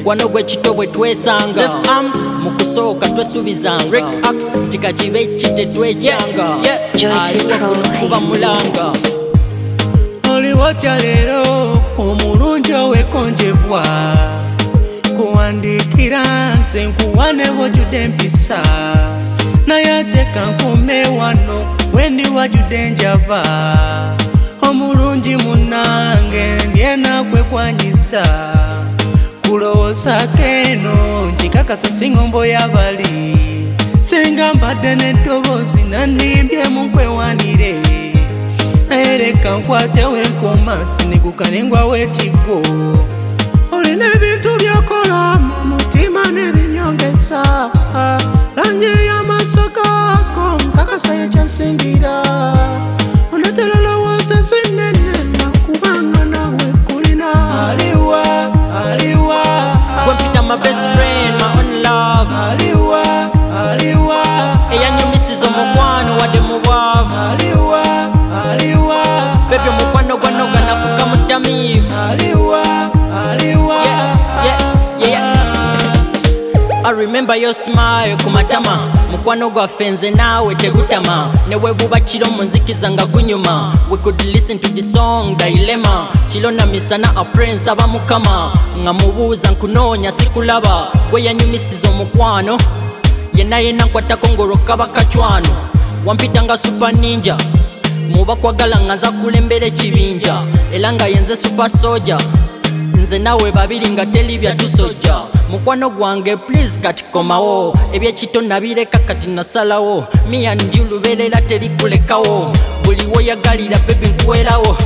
mukwano gw'ekitobwe twesanga mukusooka twesubizanga Rick Axe kikakibe kite twejanga kuba mulanga oliwotya leero omulungi owekonjebwa kuwandikira nze nkuwane bwojjudde empisa naye ate kankome wano wendi wajjudde njaba omulungi munnange ndyena kwekwanyiza kulowooza keno nkikakasa singombo y'abali singa mbadde n'eddoboozi nandimbye mu nkwewanire naye leka nkwatewo enkoma sinigukane ngwawo ekigwo olina ebintu byokola mu mutima n'ebinyongesa langi y'amaaso gaako nkakasa yekyansingira onatera lowooza sinene nakubanga nawe kulina aliwa gwempita my best friend my own love aliwa eyanyumisiza omukwano wadde mu bwavu bebyo omukwano gwanoga nafuka mutamiivu I remember your smile kumatama mukwano gwaffe nze naawe tegutama newe buba kiro munzikiza nga gunyuma we could listen to the song Dilemma kilo na misana a prince abamukama nga mubuuza nkunoonya sikulaba gwe yanyumisiza omukwano yenna nkwatako ngoloka bakacwano wampita nga super ninja muba kwagala nga nza kulembera ekibinja era nga yenze super soldier nze nawe babiri nga teri byatusojja mukwano gwange please kati komawo ebyekito nabireka kati nasalawo miya ndi lubeerera terikulekawo buli woyagalira bebi nkuwerawo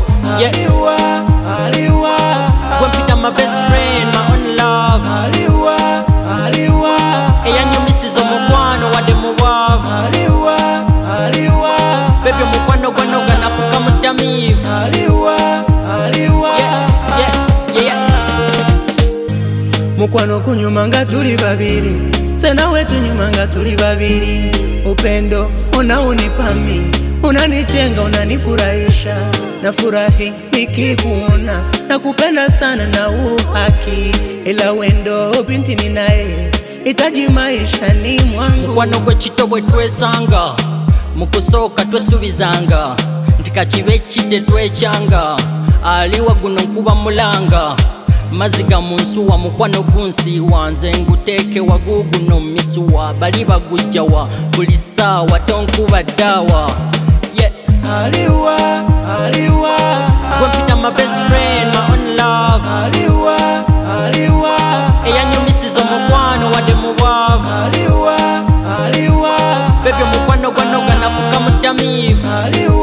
gwempita my best friend my own love eyanyumisiza omukwano wadde mu bwavu bebi omukwano gwanoga nafuka mutamiivu mukwano kunyuma nga tuli babiri senawe tunyuma nga tuli babiri upendo unaunipami unanichenga unanifurahisha nafurahi nikikuona nakupenda sana na uhaki ila wendo binti ninaye itaji maisha ni mwangu mukwano gw'ekitobwe twesanga mukusooka twesubizanga ntikakibe kite twekyanga aliwa guno nkuba mulanga maziga munsuwa mukwano gunsiwa nze nguteeke waguguno misuwa bali bagujjawa buli ssaawa tonkuba ddaawa gwempita my best friend my own love eyanyumisiza omukwano wadde mu bwavu bebi omukwano gwanoga nafuka mutamiivu